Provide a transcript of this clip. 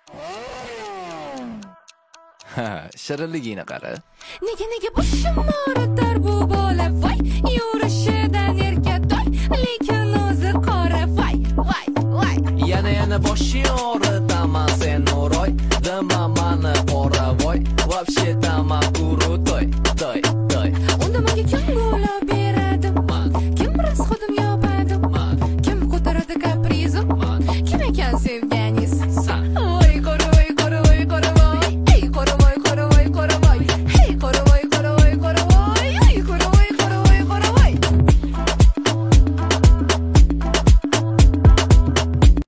Ha, shirinligini qara. Nega boshim og'ritar bu bola voy, yurishidan erkatoy, lekin o'zi qora voy. Yana boshing